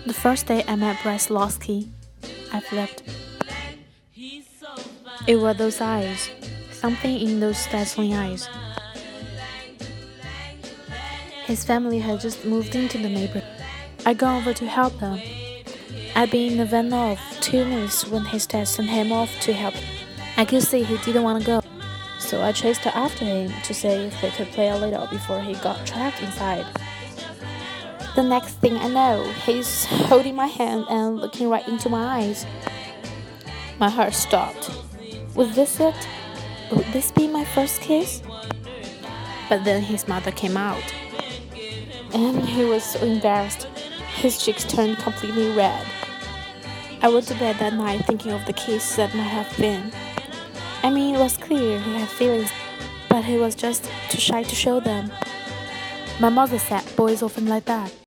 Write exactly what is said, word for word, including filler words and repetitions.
The first day I met Breslowski, I flipped. It were those eyes, something in those dazzling eyes. His family had just moved into the neighborhood. I go over to help them. I'd been in the van of two minutes when his dad sent him off to help. I could see he didn't want to go, so I chased after him to see if they could play a little before he got trapped inside. The next thing I know, he's holding my hand and looking right into my eyes. My heart stopped. Was this it? Would this be my first kiss? But then his mother came out, and he was so embarrassed. His cheeks turned completely red. I went to bed that night thinking of the kiss that might have been. I mean, it was clear he had feelings, but he was just too shy to show them. My mother said boys often like that.